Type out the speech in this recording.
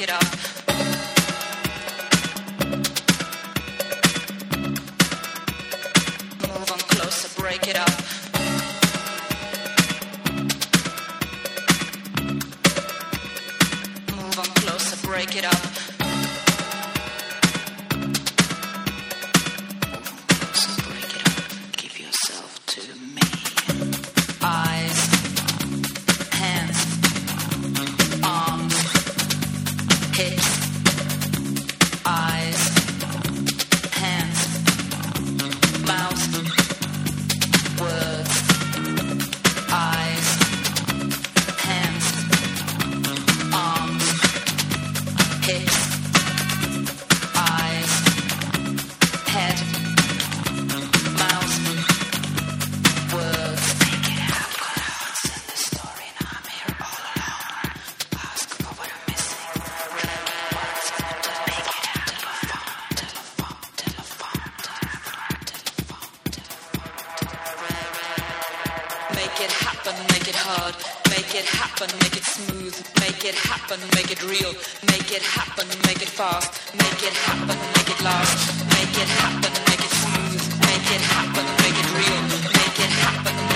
break it up. Move on closer, break it up. Move on closer, break it up. Make it real, make it happen, make it fast, make it happen, make it last, make it happen, make it smooth, make it happen, make it real, make it happen.